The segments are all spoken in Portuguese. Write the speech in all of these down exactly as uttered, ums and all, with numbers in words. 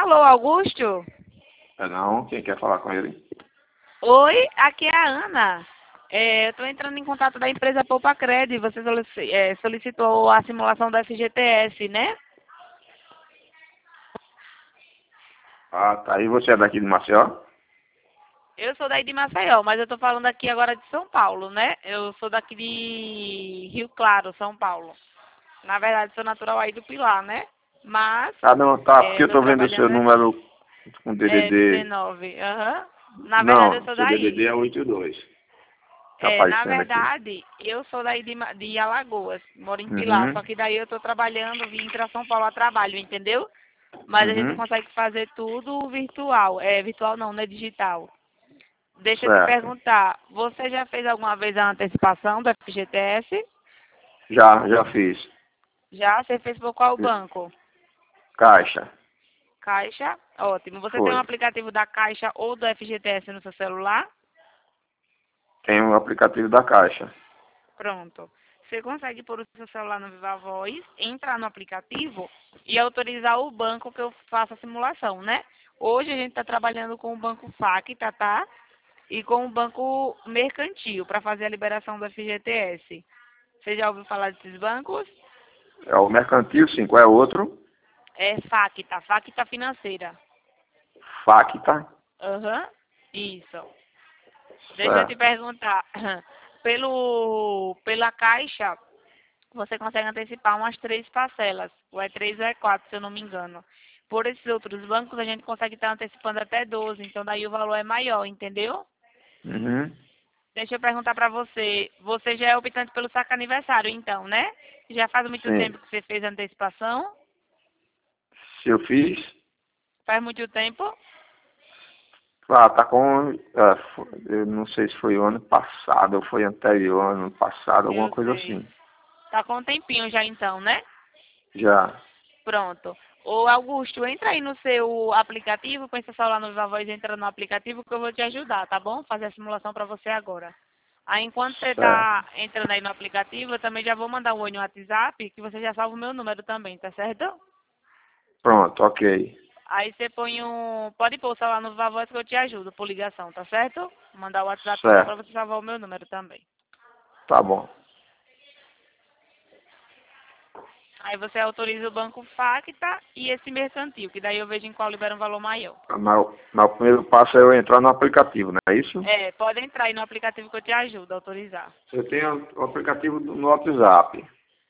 Alô, Augusto? É não, quem quer falar com ele? Oi, aqui é a Ana. É, eu estou entrando em contato da empresa Poupa Cred. Você solici- é, solicitou a simulação da F G T S, né? Ah, tá. E você é daqui de Maceió? Eu sou daí de Maceió, mas eu estou falando aqui agora de São Paulo, né? Eu sou daqui de Rio Claro, São Paulo. Na verdade, sou natural aí do Pilar, né? Mas Ah, não, tá, porque eu estou tô vendo o seu trabalhando número aqui. com É, D D D. dezenove. Aham. Na verdade, eu Não, sou seu daí. D D D é oitenta e dois. Tá É, na aparecendo aqui. verdade, eu sou daí de, Ma- de Alagoas, moro em Pilar, Uhum, só que daí eu tô trabalhando, vim para São Paulo a trabalho, entendeu? Mas a gente uhum, consegue fazer tudo virtual. É, virtual não, não é digital. Deixa eu te certo. perguntar, você já fez alguma vez a antecipação do F G T S? Já, já fiz. Já? Você fez por qual banco? Caixa. Caixa? Ótimo. Você tem um Foi. aplicativo da Caixa ou do F G T S no seu celular? Tem o aplicativo da Caixa. Pronto. Você consegue pôr o seu celular no Viva Voz, entrar no aplicativo e autorizar o banco que eu faça a simulação, né? Hoje a gente está trabalhando com o banco Facta, tá? E com o banco Mercantil para fazer a liberação do F G T S. Você já ouviu falar desses bancos? É o Mercantil, sim. Qual é o outro? É Facta, Facta Financeira. Facta. Aham, isso. Deixa eu te Certo. perguntar, pelo, pela Caixa, você consegue antecipar umas três parcelas, ou é três ou é quatro, se eu não me engano. Por esses outros bancos, a gente consegue estar antecipando até doze, então daí o valor é maior, entendeu? Uhum. Deixa eu perguntar pra você, você já é optante pelo saque aniversário, então, né? Já faz muito Sim. tempo que você fez a antecipação? Se eu fiz. Faz muito tempo? Ah, tá com. É, fo- eu não sei se foi o ano passado ou foi anterior, ano passado, alguma Eu coisa sei. assim. Tá com um tempinho já então, né? Já. Pronto. Ô Augusto, entra aí no seu aplicativo, põe seu celular no Viva Voz, entra no aplicativo que eu vou te ajudar, tá bom? Fazer a simulação para você agora. Aí enquanto você Certo. tá entrando aí no aplicativo, eu também já vou mandar um oi no WhatsApp, que você já salva o meu número também, tá certo? Pronto, ok. Aí você põe um. Pode pôr o celular no Viva Voz que eu te ajudo por ligação, tá certo? Vou mandar o WhatsApp então para Certo. você salvar o meu número também. Tá bom. Aí você autoriza o banco Facta e esse mercantil, que daí eu vejo em qual libera um valor maior. Mas, o- mas o primeiro passo é eu entrar no aplicativo, não é isso? É, pode entrar aí no aplicativo que eu te ajudo a autorizar. Eu tenho o aplicativo do- no WhatsApp.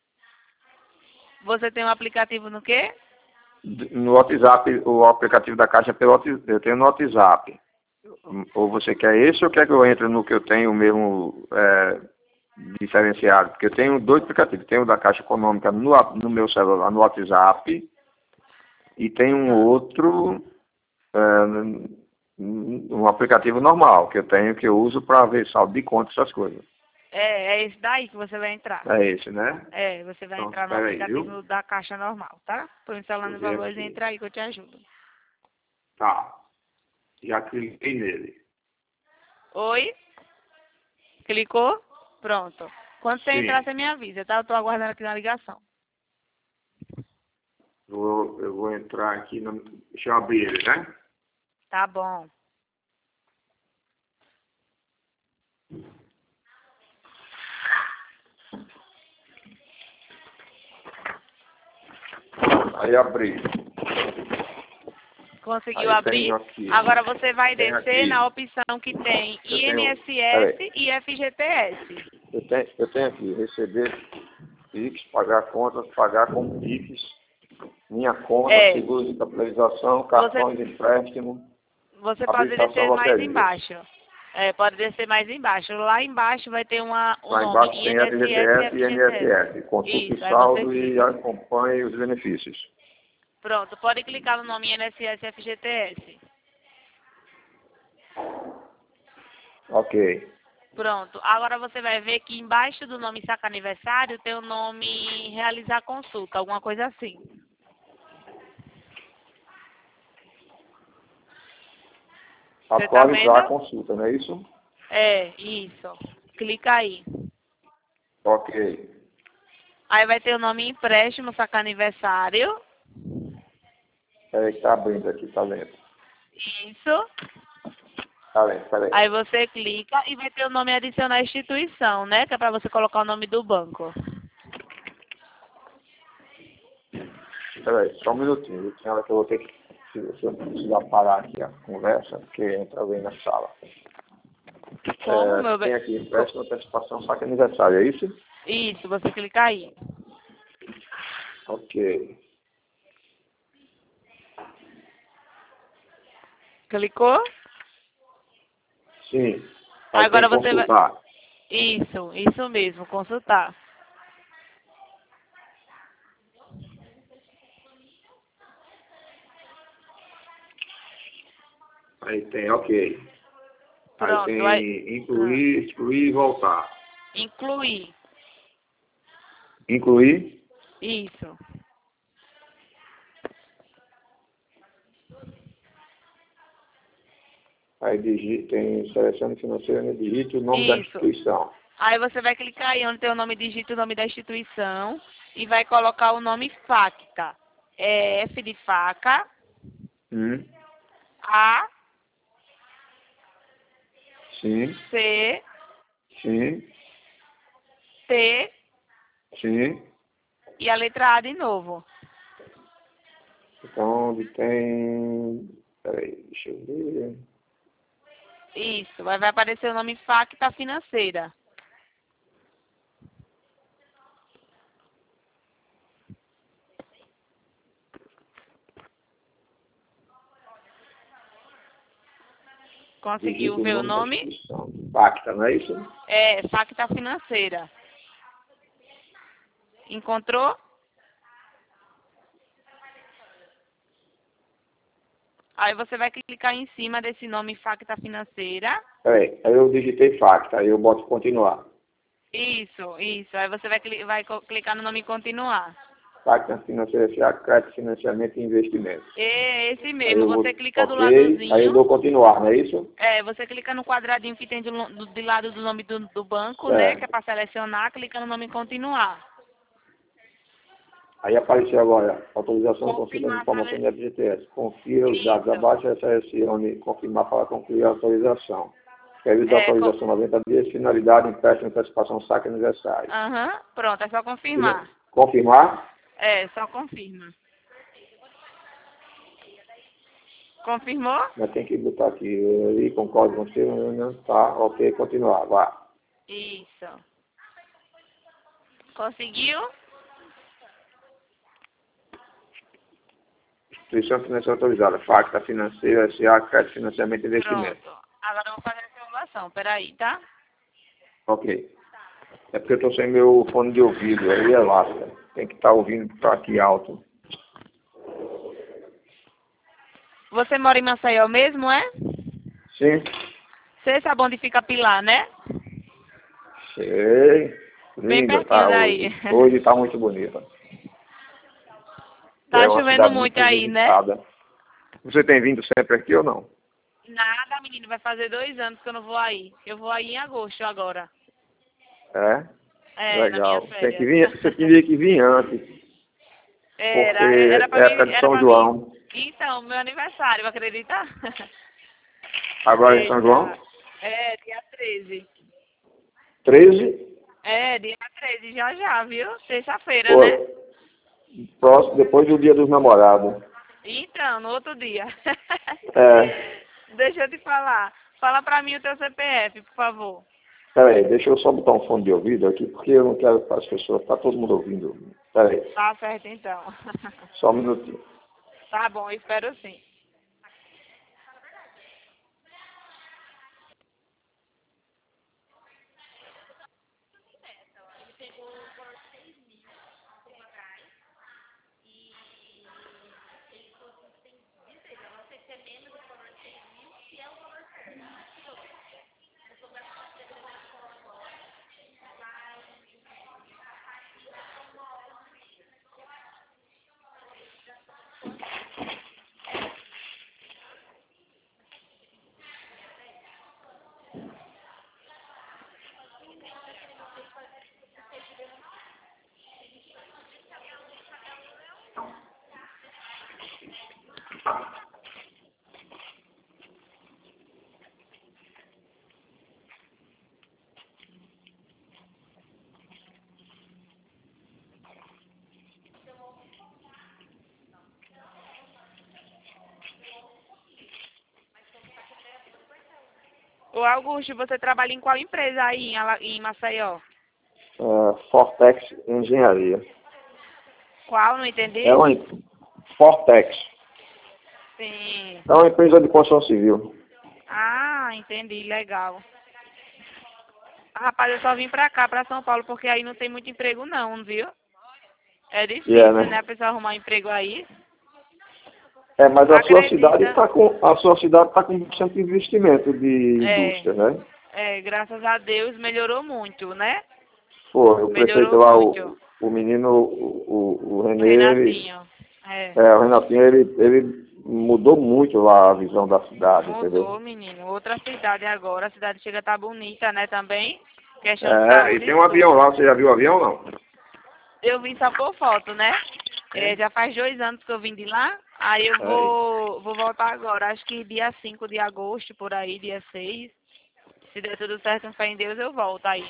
Você tem um aplicativo no quê? D- No WhatsApp, o aplicativo da Caixa pelo Whats- eu tenho no WhatsApp. Ou você quer esse ou quer que eu entre no que eu tenho mesmo é, diferenciado? Porque eu tenho dois aplicativos. Tenho o da Caixa Econômica no, a- no meu celular, no WhatsApp, e tem um Ah, outro, é, um aplicativo normal, que eu tenho, que eu uso para ver saldo de conta, essas coisas. é, é esse daí que você vai entrar. É esse, né? É, você vai Então, entrar no espera aí, viu? aplicativo da Caixa normal, tá? Põe o celular Deixa eu no ver valores e aqui. entra aí que eu te ajudo. Tá, já cliquei nele. Oi? Clicou? Pronto. Quando você entrar, Sim, você me avisa, tá? Eu tô aguardando aqui na ligação. vou, eu vou entrar aqui, no, deixa eu abrir ele, né? Tá bom. Aí abri. Conseguiu Aí tem abrir? aqui, Agora você vai tem descer na aqui, opção que tem eu tenho, peraí, I N S S e F G T S. eu tenho, eu tenho aqui, receber Pix, pagar contas, pagar com Pix, minha conta, É, seguro de capitalização, você, cartões de empréstimo, você pode habilitação descer mais loterias. embaixo. É, pode descer mais embaixo. Lá embaixo vai ter uma, o Lá nome embaixo tem I N S S e F G T S e F G T S. I N S S. Consulte o Isso, aí você saldo e clica. acompanhe os benefícios. Pronto, pode clicar no nome I N S S e F G T S. Ok. Pronto, agora você vai ver que embaixo do nome Saca Aniversário tem o nome Realizar Consulta, alguma coisa assim. Você tá Atualizar a vendo? consulta, não é isso? É, isso. Clica aí. Ok. Aí vai ter o nome Empréstimo Saca Aniversário. Peraí que tá abrindo aqui, tá lento. Isso. Tá lento, peraí. Aí você clica e vai ter o nome adicionar à instituição, né? Que é para você colocar o nome do banco. Peraí, só um minutinho. Tem hora que eu vou ter que, se eu precisar parar aqui a conversa, porque entra alguém na sala. Como, É, meu bem? tem aqui, empréstimo, antecipação, saque aniversário, é isso? Isso, você clica aí. Ok. Clicou? Sim. Aí Agora tem que você vai... consultar. Isso, isso mesmo, consultar. Aí tem, ok. Aí Pronto, aí... tem Ah, incluir, excluir e voltar. incluir. Incluir. Isso. Aí digite, tem seleção financeira, né? Digite o nome da Isso. instituição. Aí você vai clicar aí onde tem o nome, digita o nome da instituição e vai colocar o nome FACTA. É F de faca, Hum. A, Sim, C, sim, T sim. e a letra A de novo. Então, onde tem... Peraí, deixa eu ver. Isso, vai, vai aparecer o nome FACTA financeira. Conseguiu Digite o ver o nome da nome? instituição. Pacta, não é isso? É FACTA financeira. Encontrou? Aí você vai clicar em cima desse nome FACTA financeira. Peraí, aí eu digitei Facta, aí eu boto continuar. Isso, isso. Aí você vai, cli- vai co- clicar no nome continuar. Facta financeira S A, crédito, financiamento e investimento. É esse Aí mesmo. eu vou, Você clica do ok, aí eu ladozinho. dou continuar, não é isso? É, você clica no quadradinho que tem do, lo- do, de lado do nome do, do banco, né? Que é É. para selecionar, clica no nome continuar. Aí apareceu agora, autorização concedida de Confirmar, informação sabe? de F G T S. Confira os dados Isso. abaixo, selecione confirmar para concluir a autorização. Período de É, co- autorização noventa dias, finalidade, empréstimo, antecipação, saque aniversário. aham, pronto, é só Fina- confirmar. Confirmar? É, só confirma. Confirmou? Mas tem que botar aqui, aí concordo com você, não, tá, ok, continuar, vá. Isso. Conseguiu? Instituição financeira autorizada, Facta financeira, S A, crédito, financiamento e investimento. Pronto. Agora eu vou fazer a simulação. Peraí, tá? Ok. É porque eu estou sem meu fone de ouvido, aí é lasca. Tem que estar ouvindo, tá aqui alto. Você mora em Maceió mesmo, é? Sim, Você sabe onde fica Pilar, né? sei. Bem Linda pertinho tá daí. hoje. Hoje tá muito bonita. É Tá uma chovendo cidade muito muito aí, né? visitada. Você tem vindo sempre aqui ou não? Nada, menino. Vai fazer dois anos que eu não vou aí. Eu vou aí em agosto agora. É? É, na minha Legal. Tem que férias. vir, você teria que vir antes, Era, era porque pra é mim, época de era São pra mim. João. Então, meu aniversário, acredita? Agora é São João? Eita. É, dia treze. treze? É, dia treze, já já, viu? Sexta-feira, Pô, né? próximo, depois do dia dos namorados. Então, no outro dia. É. Deixa eu te falar. Fala pra mim o teu C P F, por favor. Peraí, deixa eu só botar um fone de ouvido aqui, porque eu não quero para as pessoas, tá todo mundo ouvindo. Peraí, Tá certo, então. só um minutinho. Tá bom, espero sim. Ô Augusto, você trabalha em qual empresa aí em, Ala- em Maceió? É, Fortex Engenharia. Qual? Não entendi? É uma Fortex. Sim. É uma empresa de construção civil. Ah, entendi, legal. Rapaz, eu só vim pra cá, pra São Paulo, porque aí não tem muito emprego não, viu? É difícil, Yeah, né, né? a pessoa arrumar emprego aí. É, mas a sua cidade Acredita? está com a sua cidade tá com bastante investimento de É, indústria, né? é, graças a Deus melhorou muito, né? Foi, o prefeito Melhorou lá, muito. o, o menino, o, o, o O Renê, ele, Renatinho. É. é, o Renatinho, ele, ele mudou muito lá a visão da cidade, Mudou, entendeu? menino. Outra cidade agora. A cidade chega a estar bonita, né, também. Questão de É, e saúde tem e um avião tudo. lá, você já viu o avião não? Eu vim só por foto, né? É, É. já faz dois anos que eu vim de lá. Aí eu É, vou, vou voltar agora. Acho que dia cinco de agosto, por aí, dia seis. Se der tudo certo, com fé em Deus, eu volto aí.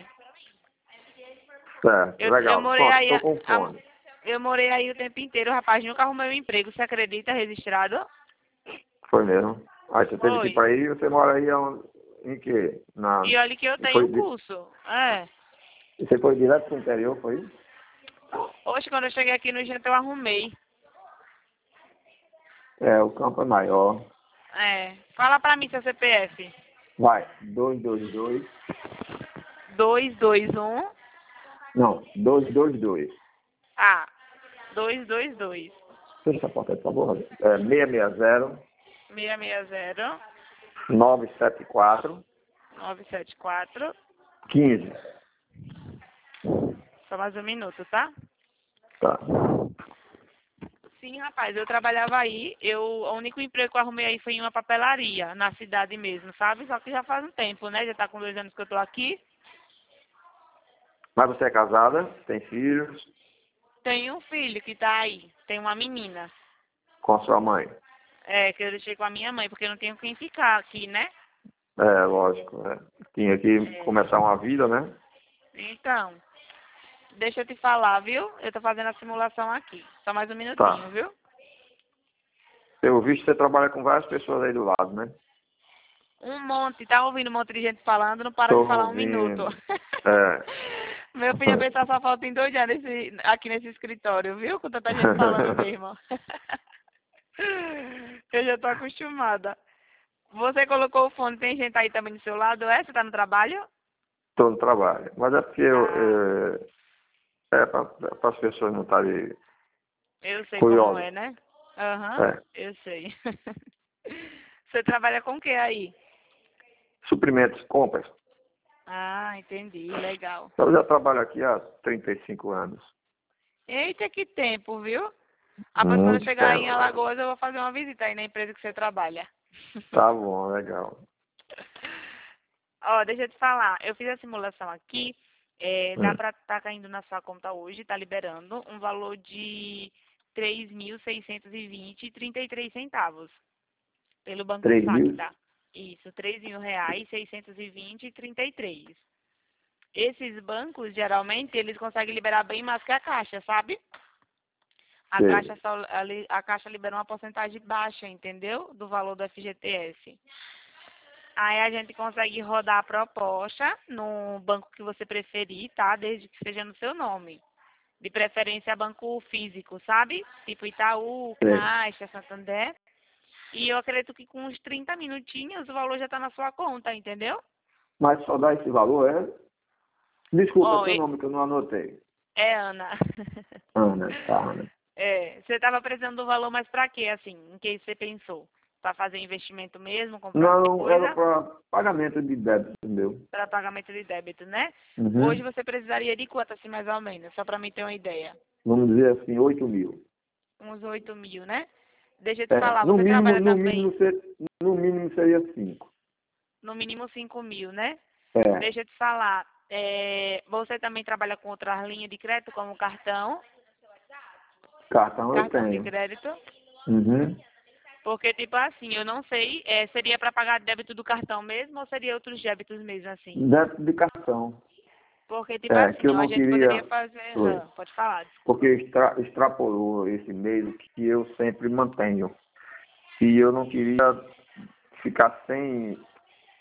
certo, Eu, eu legal. morei Pronto, aí. estou a- com a- fome. eu morei aí o tempo inteiro, rapaz. Nunca arrumei um emprego. Você acredita, registrado? Foi mesmo. Aí você teve que ir Foi. para aí, você mora aí aonde, em quê? Na, E olha que eu tenho foi, um di- curso. É. você foi direto para o interior, foi isso? Hoje, quando eu cheguei aqui no Gente, eu arrumei. É, o campo é maior. É. Fala pra mim seu C P F. Vai, dois dois dois. Dois dois um. Não, dois dois dois. Ah, dois dois dois. Fecha a porta, por favor. É seis seis zero, Seis seis zero nove sete quatro, nove sete quatro. um cinco. Só mais um minuto, tá? Tá. Sim, rapaz, eu trabalhava aí. Eu, o único emprego que eu arrumei aí foi em uma papelaria, na cidade mesmo, sabe? Só que já faz um tempo, né? Já tá com dois anos que eu tô aqui. Mas você é casada? Tem filhos? Tenho um filho que tá aí. Tem uma menina. Com a sua mãe? É, que eu deixei com a minha mãe, porque eu não tenho quem ficar aqui, né? É, lógico. Né? Tinha que É. começar uma vida, né? Então, deixa eu te falar, viu? Eu tô fazendo a simulação aqui. Só mais um minutinho, Tá. viu? Eu vi que você trabalha com várias pessoas aí do lado, né? Um monte, tá ouvindo um monte de gente falando, não para Tô de falar um minuto. ouvindo. É. Meu filho, a pessoa só falta em dois dias nesse, aqui nesse escritório, viu? Com tanta gente falando mesmo. Eu já tô acostumada. Você colocou o fone, tem gente aí também do seu lado, é? Você tá no trabalho? Tô no trabalho. Mas é porque eu, Ah, é, é para as pessoas não estarem eu sei como curiosas. é, né? Aham, É. eu sei. Você trabalha com o que aí? Suprimentos, compras. Ah, entendi, legal. Eu já trabalho aqui há trinta e cinco anos. Eita, que tempo, viu? Após quando eu Muito chegar aí em tempo. Alagoas, eu vou fazer uma visita aí na empresa que você trabalha. Tá bom, legal. Ó, deixa eu te falar, eu fiz a simulação aqui, é, dá Hum. pra tá caindo na sua conta hoje, tá liberando um valor de três mil seiscentos e vinte e trinta e três centavos pelo Banco Três Sac, mil? tá? Isso, três mil reais, seiscentos e vinte e trinta e três. Esses bancos, geralmente, eles conseguem liberar bem mais que a Caixa, sabe? A Sei. Caixa, só, a, li- a Caixa libera uma porcentagem baixa, entendeu? Do valor do F G T S. Aí a gente consegue rodar a proposta no banco que você preferir, tá? Desde que seja no seu nome. De preferência banco físico, sabe? Tipo Itaú, Sei. Caixa, Santander. E eu acredito que com uns trinta minutinhos o valor já está na sua conta, entendeu? Mas só dá esse valor, é? Desculpa, Ó, seu é nome que eu não anotei. é Ana. Ana, tá, Ana. É, você estava precisando do valor, mas para quê, assim? Em que você pensou? Para fazer investimento mesmo, comprar alguma Não, era coisa? para pagamento de débito meu. Para pagamento de débito, né? Hoje Uhum. você precisaria de quanto, assim, mais ou menos? Só para mim ter uma ideia. Vamos dizer assim, oito mil. Uns oito mil, né? Deixa eu te É, falar, no você mínimo, trabalha no também mínimo, ser, no mínimo seria cinco. no mínimo cinco mil, né? É, Deixa eu te falar, é, você também trabalha com outras linhas de crédito, como cartão, cartão eu cartão de tenho. crédito? Uhum. Porque, tipo assim, eu não sei, é, seria para pagar débito do cartão mesmo ou seria outros débitos mesmo, assim? Débito de cartão. Porque, tipo É, que assim, eu ó, a não gente poderia queria. fazer... Foi. Ah, pode falar, Porque desculpa. extra, extrapolou esse mês que eu sempre mantenho. E eu não queria ficar sem,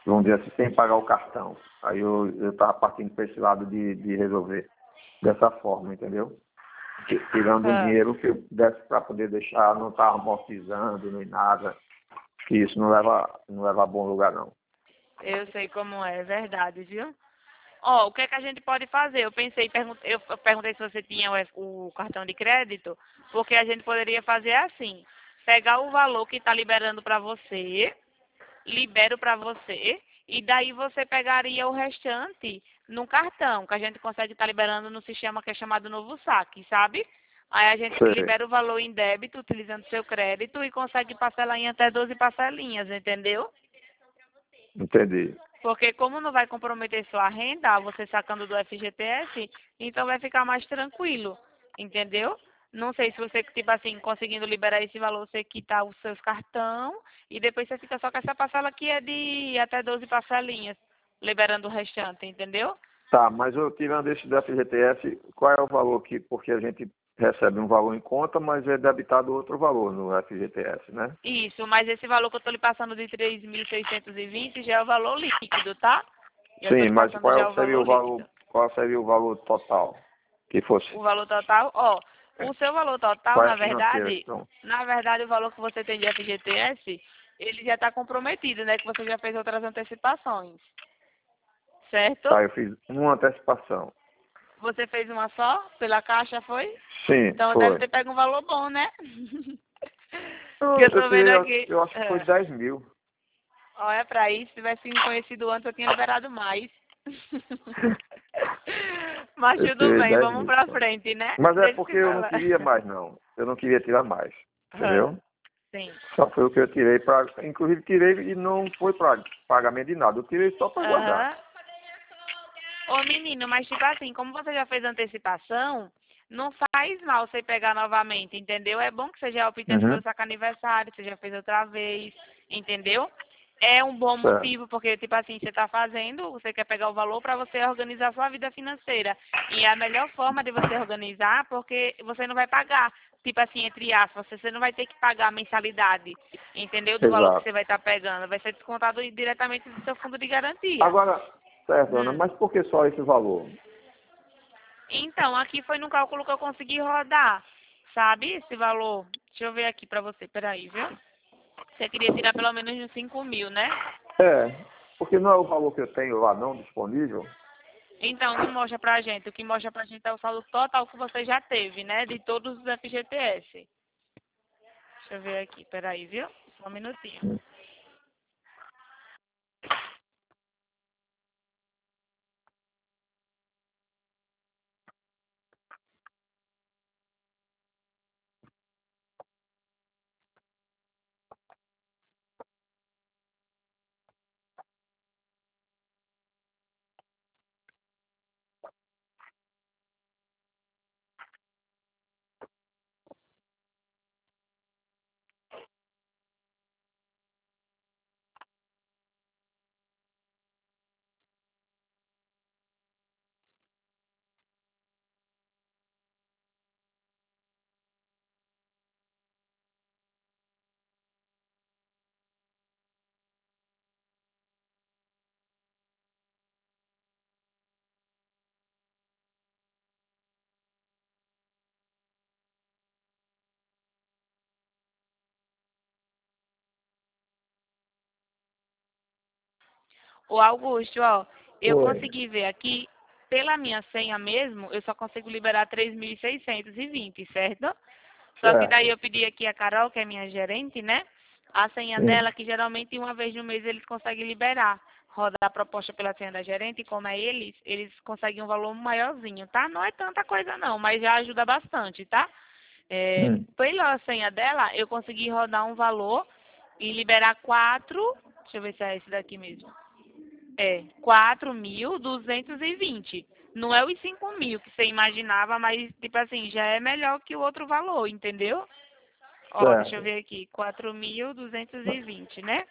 vamos dizer assim, sem pagar o cartão. Aí eu estava partindo para esse lado de, de resolver dessa forma, entendeu? Tirando o Ah, dinheiro que eu desse para poder deixar, não estar amortizando nem nada, que isso não leva, não leva a bom lugar, não. eu sei como é, é verdade, viu? Ó, o que é que a gente pode fazer? Eu pensei, pergun- eu eu perguntei se você tinha o, F- o cartão de crédito, porque a gente poderia fazer assim, pegar o valor que está liberando para você, libero para você, e daí você pegaria o restante no cartão, que a gente consegue estar liberando no sistema que é chamado Novo Saque, sabe? Aí a gente Sei, libera o valor em débito utilizando seu crédito e consegue parcelar em até doze parcelinhas, entendeu? entendi. Porque como não vai comprometer sua renda, você sacando do F G T S, então vai ficar mais tranquilo, entendeu? Não sei se você, tipo assim, conseguindo liberar esse valor, você quita os seus cartão e depois você fica só com essa parcela que é de até doze parcelinhas, liberando o restante, entendeu? Tá, mas eu tirando esse do F G T S, qual é o valor que, porque a gente recebe um valor em conta, mas é debitado outro valor no F G T S, né? Isso, mas esse valor que eu estou lhe passando de três mil seiscentos e vinte já é o valor líquido, tá? Eu estou Sim, lhe mas passando já qual o seria valor o valor, líquido. qual seria o valor total que fosse? O valor total, ó, o seu valor total, Qual é na a financeira que verdade, estão? na verdade o valor que você tem de F G T S, ele já está comprometido, né? Que você já fez outras antecipações, certo? Tá, eu fiz uma antecipação. Você fez uma só pela caixa, foi? Sim, Então deve foi. ter pego um valor bom, né? Que Eu, eu eu tô vendo tirei, eu, aqui. eu acho que foi É. dez mil. Olha pra isso, se tivesse me conhecido antes, eu tinha liberado mais. Mas Eu tudo tirei bem, dez vamos mil pra só. frente, né? Mas é Deixa eu porque te eu não falar. queria mais, não. Eu não queria tirar mais, Ah, entendeu? sim. Só foi o que eu tirei para, inclusive tirei e não foi para pagamento de nada. Eu tirei só para guardar. Aham. Ô menino, mas tipo assim, como você já fez antecipação, não faz mal você pegar novamente, entendeu? É bom que você já optando Uhum. pelo saco aniversário, você já fez outra vez, entendeu? É um bom Certo. motivo, porque tipo assim, você está fazendo, você quer pegar o valor para você organizar a sua vida financeira. E é a melhor forma de você organizar, porque você não vai pagar, tipo assim, entre aspas, você não vai ter que pagar a mensalidade, entendeu? Do valor que Exato. você vai estar pegando. Vai ser descontado diretamente do seu fundo de garantia. Agora, certo, Ana, Hum. mas por que só esse valor? Então, aqui foi no cálculo que eu consegui rodar, sabe? Esse valor. Deixa eu ver aqui pra você, peraí, viu? Você queria tirar pelo menos uns cinco mil, né? É, porque não é o valor que eu tenho lá não disponível. Então, não mostra pra gente. O que mostra pra gente é o saldo total que você já teve, né? De todos os F G T S. Deixa eu ver aqui, peraí, viu? Só um minutinho. O Augusto, ó, eu Oi. consegui ver aqui, pela minha senha mesmo, eu só consigo liberar três mil seiscentos e vinte, certo? Só que Certo. daí eu pedi aqui a Carol, que é minha gerente, né? A senha Sim. dela, que geralmente uma vez no mês eles conseguem liberar. Rodar a proposta pela senha da gerente, e como é eles, eles conseguem um valor maiorzinho, tá? Não é tanta coisa não, mas já ajuda bastante, tá? É, Hum. pela senha dela, eu consegui rodar um valor e liberar quatro. Deixa eu ver se é esse daqui mesmo. É, quatro mil duzentos e vinte. Não é os cinco mil que você imaginava, mas, tipo assim, já é melhor que o outro valor, entendeu? Ó, deixa eu Certo. ver aqui, quatro mil duzentos e vinte, né?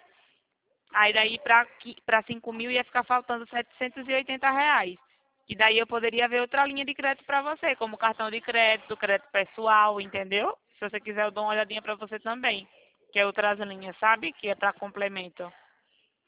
Aí daí para para cinco mil ia ficar faltando setecentos e oitenta reais. E daí eu poderia ver outra linha de crédito para você, como cartão de crédito, crédito pessoal, entendeu? Se você quiser eu dou uma olhadinha para você também, que é outras linhas, sabe? Que é para complemento.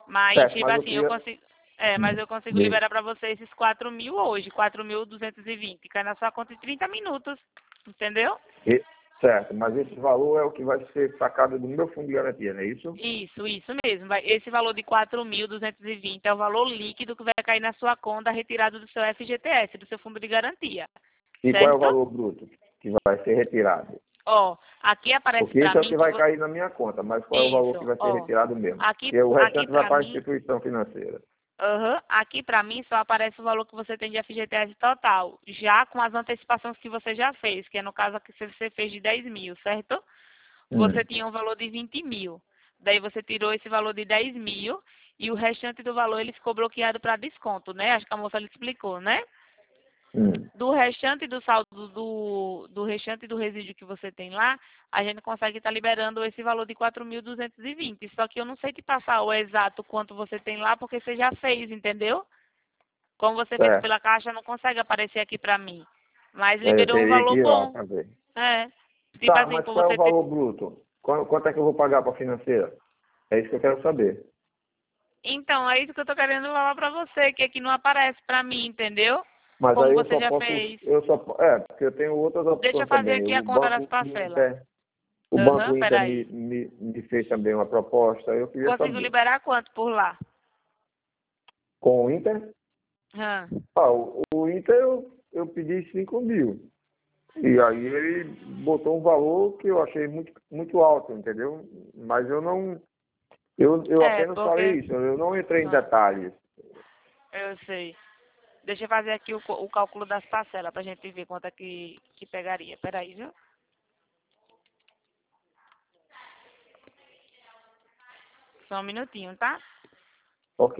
Mas, Certo, tipo mas eu assim, eu queria... consigo. É, mas Hum, eu consigo diga. liberar pra você esses quatro mil hoje, quatro mil duzentos e vinte. Cai na sua conta em trinta minutos. Entendeu? E- certo, mas esse valor é o que vai ser sacado do meu fundo de garantia, não é isso? Isso, isso mesmo. Vai- Esse valor de quatro mil duzentos e vinte é o valor líquido que vai cair na sua conta retirado do seu F G T S, do seu fundo de garantia. E qual é o Certo? valor bruto que vai ser retirado? Ó, aqui aparece Porque pra isso é o mim que que vai vo... cair na minha conta, mas qual é o valor que Isso, vai ser ó. retirado mesmo? Aqui, Porque o aqui restante vai pra para a mim, instituição financeira. aham, aqui pra mim só aparece o valor que você tem de F G T S total, já com as antecipações que você já fez, que é no caso aqui você fez de dez mil, certo? Você Hum, tinha um valor de vinte mil. Daí você tirou esse valor de dez mil e o restante do valor ele ficou bloqueado para desconto, né? Acho que a moça lhe explicou, né? hum. Do restante do saldo do, do restante do resíduo que você tem lá, a gente consegue estar liberando esse valor de quatro mil duzentos e vinte. Só que eu não sei te passar o exato quanto você tem lá, porque você já fez, entendeu? Como você fez Certo. pela caixa, não consegue aparecer aqui para mim. Mas É, eu liberou um teria que valor ir lá bom. fazer. É. Tipo Tá, assim, mas por qual é o você ter. valor bruto? Qu- Quanto é que eu vou pagar para a financeira? É isso que eu quero saber. Então, é isso que eu tô querendo falar pra você, que aqui não aparece pra mim, entendeu? Mas Como aí eu você só já posso, fez. eu só, é, porque eu tenho outras Deixa eu opções fazer também. aqui O a conta das Banco parcelas. Inter, o Banco Aham, Inter me, peraí. me, me fez também uma proposta, eu queria Consigo saber. liberar quanto por lá? Com o Inter, Hã. ah, o, o Inter eu, eu pedi cinco mil. E aí ele botou um valor que eu achei muito, muito alto, entendeu? Mas eu não, eu, eu É, apenas falei porque. isso, eu não entrei em Hã, detalhes. eu sei. Deixa eu fazer aqui o, co- o cálculo das parcelas pra gente ver quanto é que, que pegaria. Peraí, viu? Só um minutinho, tá? Ok.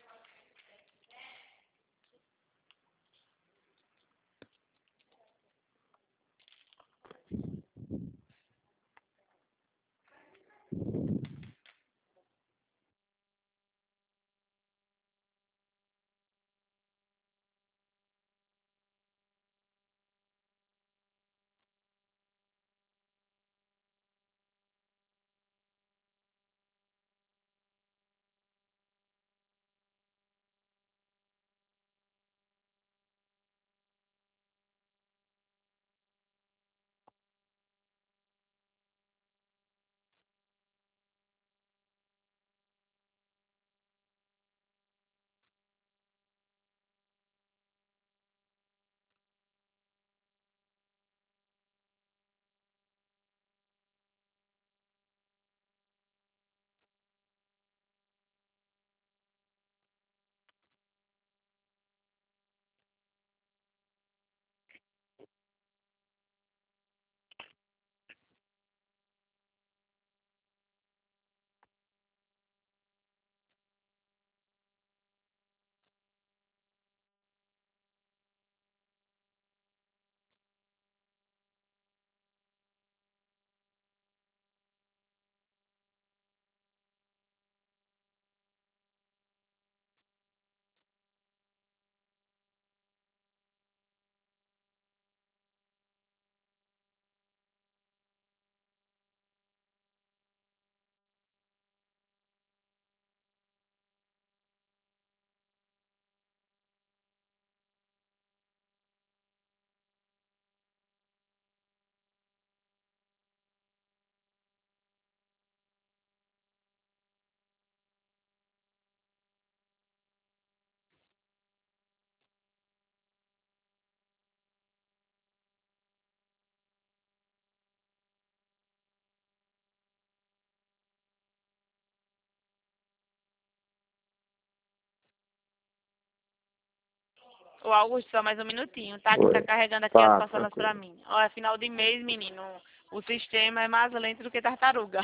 O Augusto, só mais um minutinho, tá? Que tá Oi. carregando aqui as Tá, parcelas pra tranquilo. mim. Ó, é final de mês, menino. O sistema é mais lento do que tartaruga.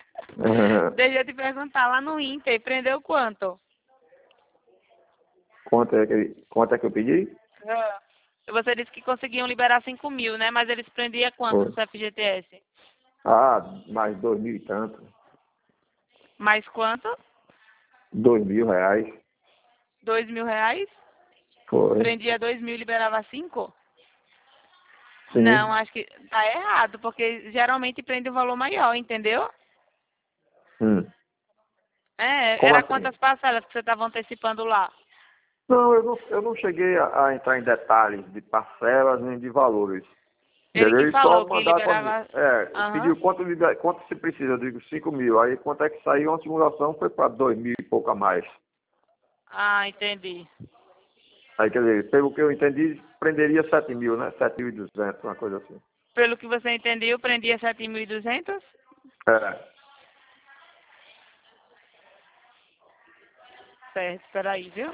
Deixa eu te perguntar, lá no Inter, prendeu quanto? Quanto é que, quanto é que eu pedi? Ah. Você disse que conseguiam liberar cinco mil, né? Mas eles prendiam quanto Foi. do seu F G T S? Ah, mais dois mil e tanto. Mais quanto? Dois mil reais. Dois mil reais? Foi. Prendia dois mil e liberava cinco? Não, Sim. acho que tá errado, porque geralmente prende um valor maior, entendeu? Hum. É, Como era assim? quantas parcelas que você estava antecipando lá? Não, eu não, eu não cheguei a, a entrar em detalhes de parcelas nem de valores. Ele Entendeu? que Eles só falou que mandaram para mim. liberava... É, Aham. pediu quanto, liber- quanto se precisa, eu digo cinco mil. Aí quanto é que saiu uma simulação foi para dois mil e pouco a mais. Ah, entendi. Aí quer dizer, pelo que eu entendi, prenderia sete mil, né? Sete mil e duzentos, uma coisa assim. Pelo que você entendeu, prendia sete mil e duzentos? É. Certo, peraí, viu?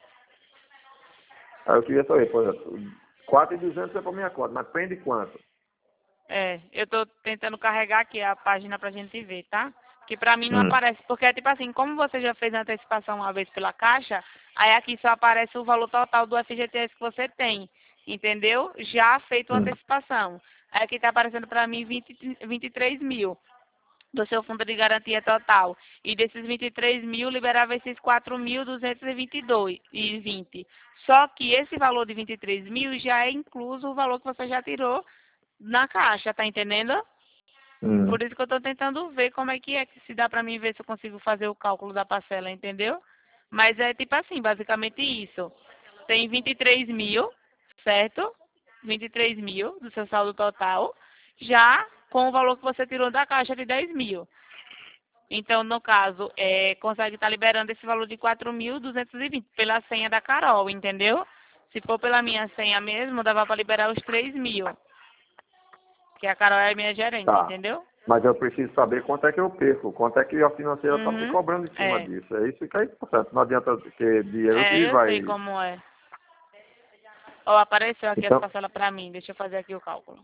Aí eu queria saber, por exemplo, quatro mil e duzentos é para minha conta, mas prende quanto? É, eu tô tentando carregar aqui a página pra gente ver, tá? Que pra mim não Hum. aparece, porque é tipo assim, como você já fez a antecipação uma vez pela Caixa, aí aqui só aparece o valor total do F G T S que você tem, entendeu? Já feito a Hum. antecipação. Aí aqui tá aparecendo pra mim vinte, vinte e três mil do seu fundo de garantia total. E desses vinte e três mil, liberava esses quatro mil duzentos e vinte e dois e vinte. Só que esse valor de vinte e três mil já é incluso o valor que você já tirou na Caixa, tá entendendo? Hum. Por isso que eu estou tentando ver como é que é, que se dá para mim ver se eu consigo fazer o cálculo da parcela, entendeu? Mas é tipo assim, basicamente isso. Tem vinte e três mil, certo? vinte e três mil do seu saldo total, já com o valor que você tirou da caixa de dez mil. Então, no caso, é, consegue estar liberando esse valor de quatro mil duzentos e vinte pela senha da Carol, entendeu? Se for pela minha senha mesmo, dava para liberar os três mil, que a Carol é a minha gerente, Tá. entendeu? Mas eu preciso saber quanto é que eu perco, quanto é que a financeira está me Uhum. cobrando em cima É. disso. É isso que é importante. Não adianta ter dinheiro que É, eu sei vai. como é. Ó, apareceu aqui as Então, parcelas pra mim. Deixa eu fazer aqui o cálculo.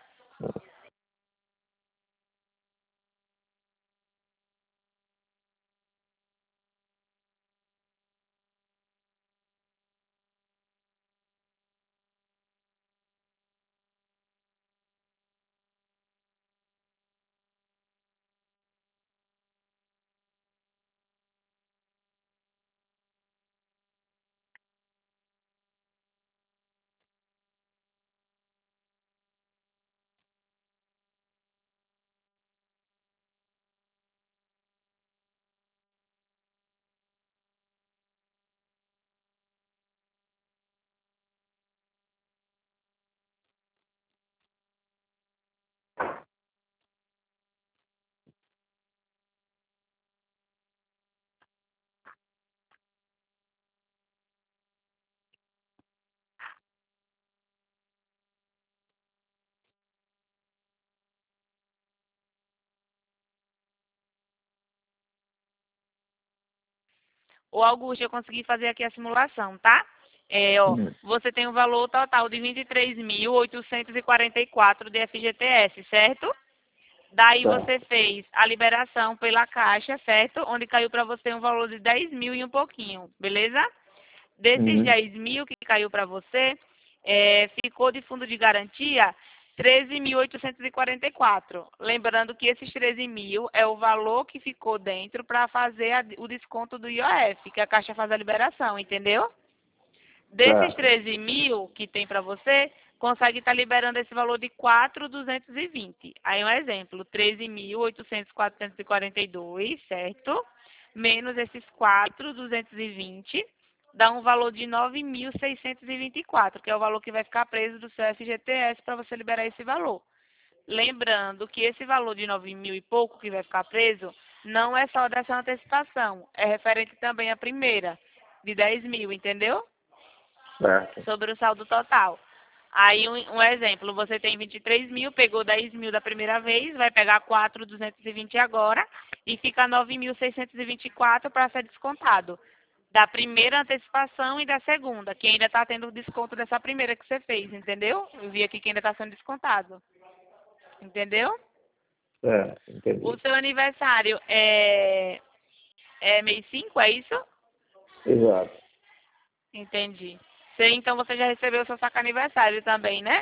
O Augusto, eu consegui fazer aqui a simulação, tá? É, ó, hum, você tem um valor total de vinte e três mil oitocentos e quarenta e quatro de F G T S, certo? Daí tá. você fez a liberação pela Caixa, certo? Onde caiu para você um valor de dez mil e um pouquinho, beleza? Desses Hum, dez mil que caiu para você, é, ficou de fundo de garantia treze mil oitocentos e quarenta e quatro. Lembrando que esses treze mil é o valor que ficou dentro para fazer a, o desconto do I O F, que a Caixa faz a liberação, entendeu? Desses certo. treze mil que tem para você, consegue estar liberando esse valor de quatro mil duzentos e vinte. Aí um exemplo, treze mil oitocentos e quarenta e dois, certo? Menos esses quatro mil duzentos e vinte, dá um valor de nove mil seiscentos e vinte e quatro, que é o valor que vai ficar preso do seu F G T S para você liberar esse valor. Lembrando que esse valor de nove mil e pouco que vai ficar preso, não é só dessa antecipação, é referente também à primeira, de dez mil, entendeu? Certo. Sobre o saldo total. Aí, um, um exemplo, você tem vinte e três mil, pegou dez mil da primeira vez, vai pegar quatro mil duzentos e vinte agora e fica nove mil seiscentos e vinte e quatro para ser descontado. Da primeira antecipação e da segunda, que ainda está tendo o desconto dessa primeira que você fez, entendeu? Eu vi aqui que ainda está sendo descontado. Entendeu? É, O entendi. seu aniversário é, é mês cinco, é isso? Exato. Entendi. Você, então você já recebeu o seu saco aniversário também, né?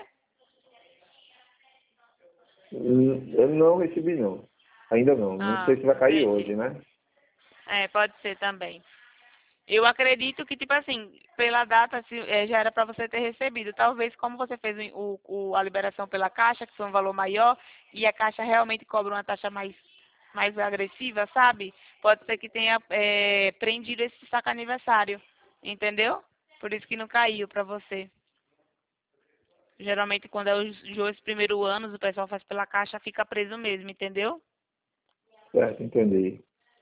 Hum, Eu não recebi, não. Ainda não. Não sei Ah, se vai cair entendi. hoje, né? É, pode ser também. Eu acredito que, tipo assim, pela data, se, é, já era para você ter recebido. Talvez, como você fez o, o, a liberação pela Caixa, que foi um valor maior, e a Caixa realmente cobra uma taxa mais, mais agressiva, sabe? Pode ser que tenha é, prendido esse saco aniversário, entendeu? Por isso que não caiu pra você. Geralmente, quando é os dois primeiros anos, o pessoal faz pela caixa, fica preso mesmo, entendeu? Certo, entendi.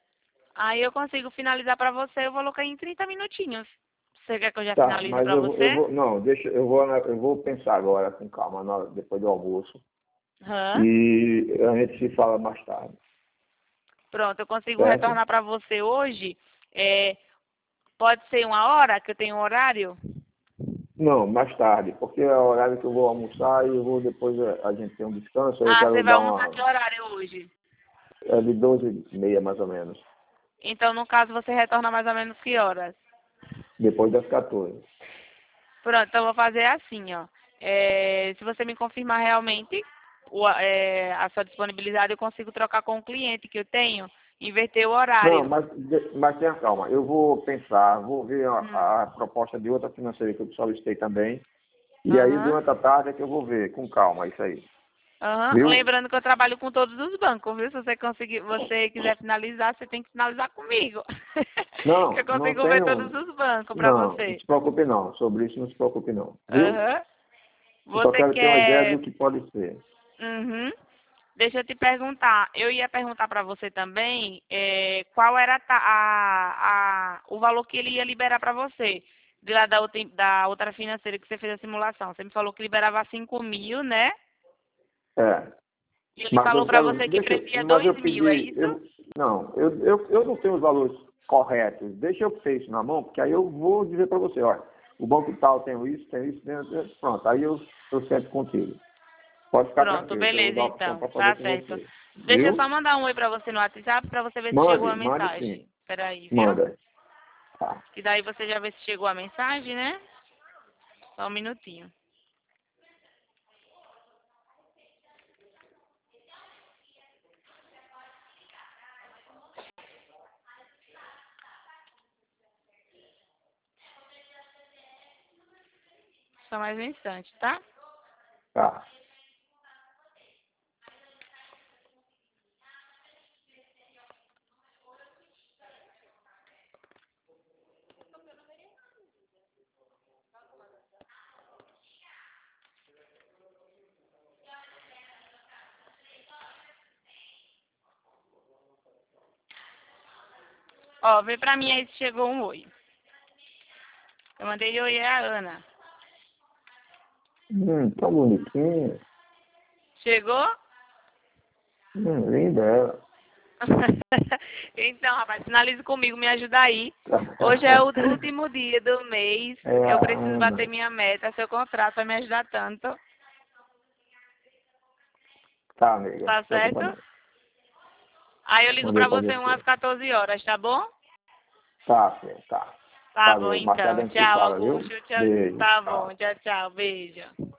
Aí eu consigo finalizar pra você, eu vou colocar em trinta minutinhos. Você quer que eu já Tá, finalize mas pra eu, vou- eu você? vou, não, deixa, eu vou, ana- eu vou pensar agora com calma, na- depois do almoço. Hã? E a gente se fala mais tarde, Pronto, eu consigo certo? retornar pra você hoje. É, pode ser uma hora, que eu tenho um horário? Não, mais tarde, porque é o horário que eu vou almoçar e eu vou depois a, a gente tem um descanso, aí eu Ah, você quero vai dar almoçar uma que horário hoje? é de doze e meia mais ou menos, Então, no caso, você retorna mais ou menos que horas? depois das quatorze. Pronto, então eu vou fazer assim, ó. É, se você me confirmar realmente o- é, a sua disponibilidade, eu consigo trocar com o cliente que eu tenho, inverter o Não, horário. mas, de- mas tenha calma, eu vou pensar, vou ver Hum. a, a proposta de outra financeira que eu solicitei também, e aí Aham. durante a tarde é que eu vou ver, com calma, isso aí, Aham. viu? Lembrando que eu trabalho com todos os bancos, viu? Se você conseguir, você quiser finalizar, você tem que finalizar comigo. Que eu Não, não consigo ver todos tenho, os bancos pra não, não você. se preocupe não, sobre isso não se preocupe não, viu? Aham. Eu só Você quero ter uma ideia do quer. que pode ser. Uhum. Deixa eu te perguntar. Eu ia perguntar para você também é, qual era a, ta- a, a- o valor que ele ia liberar para você. De lá da outra, da outra financeira que você fez a simulação. Você me falou que liberava cinco mil, né? É, E ele mas falou eu para quero, você que deixa, previa mas dois eu mil, é pedi, isso? eu, não, eu, eu, eu não tenho os valores corretos, deixa eu ter isso na mão, porque aí eu vou dizer para você, olha, o banco tal tem isso, tem isso, tem isso, pronto, aí eu, eu sento contigo. Pode ficar Pronto, tranquilo, que eu vou beleza dar a opção então. para fazer Tá com certo. você. Deixa eu Viu? só mandar um oi para você no WhatsApp para você ver se chegou a Mande, mande sim. mensagem. Peraí, viu? Manda. Tá. Que daí você já vê se chegou a mensagem, né? Só um minutinho. Só mais um instante, tá? Tá. Ó, vê pra mim aí se chegou um oi. Eu mandei oi, é a Ana. Hum, tão bonitinho. Chegou? Hum, linda ela. Então, rapaz, finalize comigo, me ajuda aí. Hoje é o último dia do mês. É Eu a preciso bater Ana. minha meta. Seu contrato vai me ajudar tanto. Tá, amiga, não Tá se preocupa certo? não. Aí eu ligo Mandei pra pra você umas você. quatorze horas, tá bom? Tá, filho, tá. Tá bom, Valeu, mais tarde então. a gente se Tchau, fala, viu? Augusto. Tchau. Beijo, Tá bom. tchau. Tchau, tchau. Beijo.